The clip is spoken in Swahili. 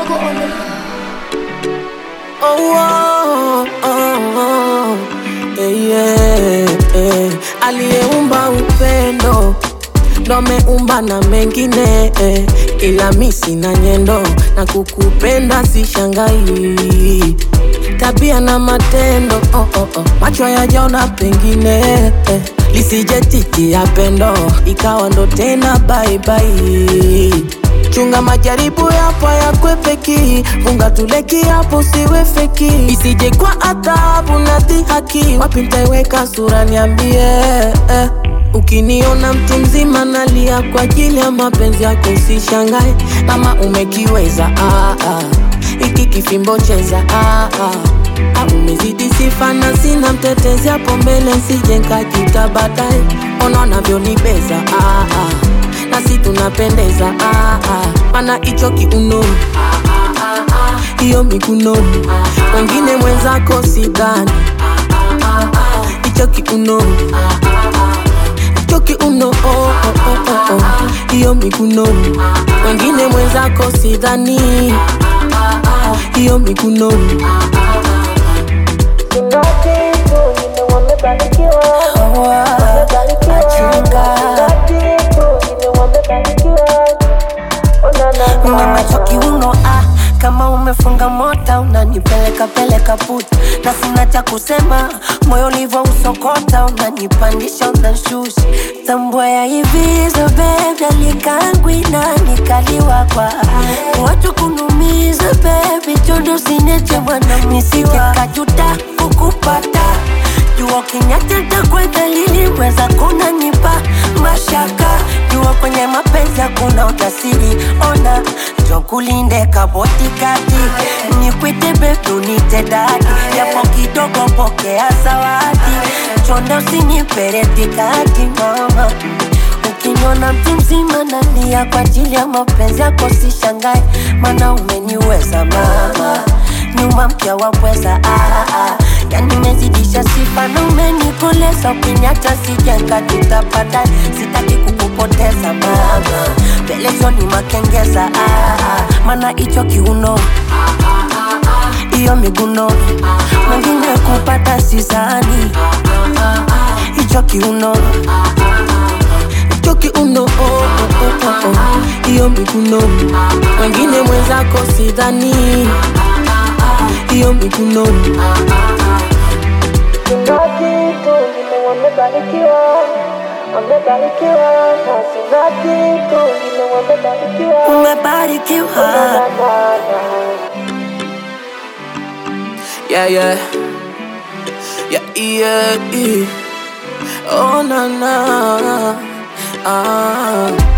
Yogo on the aliyeumba upendo ndo ameumba na mengine ila mimi sina nyendo na kukupenda sishangai tabia na matendo macho yajaona pengine lisije titi ya pendo ikawa ndo tena bye bye. Chunga majaribu yapo ya kwepeki, funga tuleki hapo siwe feki, isije kwa adhabu na dhihaki, wapi nitaiweka sura niambie Ukiniona mtu mzima nalia kwa ajili ya mapenzi yako usishangae kama umekiweza iki kifimbo cheza umezidi sifa na sina mtetezi hapo mbele sije nkajuta baadaye ona unavyonibeza na si tunapendeza mana hicho kiuno hiyo miguno wengine mwenzako sidhani hicho kiuno uno hiyo miguno wengine mwenzako sidhani hiyo miguno kama umefunga mota unanipeleka peleka puta na sina cha kusema moyo ulivyo usokota unanipandisha unanishusha tambua ya hivi zo baby alikangwi na nikaliwa kwa watu kunumiza baby chondo sineche mwana nisike kajuta kukupata jua kinyateta kwa dalili weza kuna nipa mashaka jua kwenye mapenzi hakuna utasiri ona kulinde kaboti kati nikwite betu nite dadi yapo kidogo pokea zawadi chonda usinipereti kati mama ukiniona mtu mzima nalia kwa ajili ya mapenzi yako sishangae mana umeniweza mama nyuma mpya wapweza yani mezidisha sifa na umenikoleza ukiniacha sijenga tutapata sitaki kukupoteza mama Pelezoni makengeza mana hicho kiuno hiyo miguno mwingine kupata sizani hicho kiuno hiyo miguno wengine mwenzako sidhani hiyo miguno umebarikiwa yeah oh na